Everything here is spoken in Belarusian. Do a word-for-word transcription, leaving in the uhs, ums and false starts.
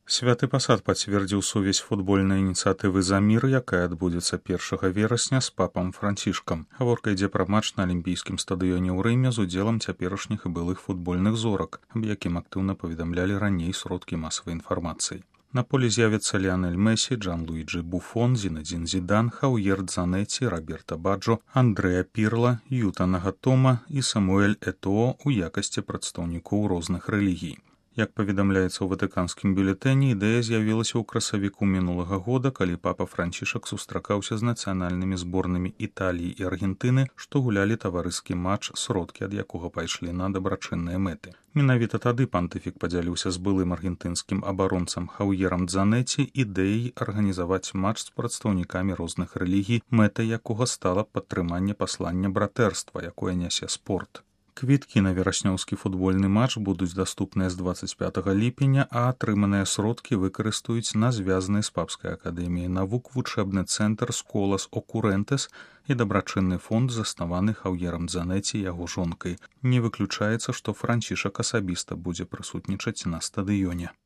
Святы пасад пацвердзіў сувязь футбольнай ініцыятывы «За мір», якая адбудзецца першага верасня з папам Францішкам. Гаворка ідзе пра матч на алімпійскім стадыёне ў Рыме з удзелам цяперашніх і былых футбольных зорак, аб якім актыўна паведамлялі раней сродкі масавай інфармацыі. На полі з'явяцца Ліанель Месі, Джанлуіджі Буфон, Зінедзін Зідан, Хаўер Дзанеці, Роберта Баджо, Андрэа Пірла, Юта Нагатома і Самуэль Етоо у якасці прадстаўнікоў розных рэлігій. Як паведамляецца ў ватыканскім бюлетэне, ідэя з'явілася ў красавіку мінулага года, калі папа Францішак сустракаўся з нацыянальнымі зборнымі Італіі і Аргентыны, што гулялі таварыскі матч, сродкі ад якога пайшлі на дабрачынныя мэты. Менавіта тады пантыфік падзяліўся з былым аргентынскім абаронцам Хаўерам Дзанеці ідэяй арганізаваць матч з прадстаўнікамі розных рэлігій, мэтай якога стала падтрыманне паслання братэрства, якое нясе спорт. Квіткі на вераснёўскі футбольны матч будуць даступныя з дваццаць пятага ліпеня, а атрыманыя сродкі выкарыстаюць на звязаны з папскай акадэміяй навук вучэбны цэнтр «Сколас Окурэнтэс» і дабрачынны фонд, заснаваны Хаўерам Дзанеці і яго жонкай. Не выключаецца, што Францішак асабіста будзе прысутнічаць на стадыёне.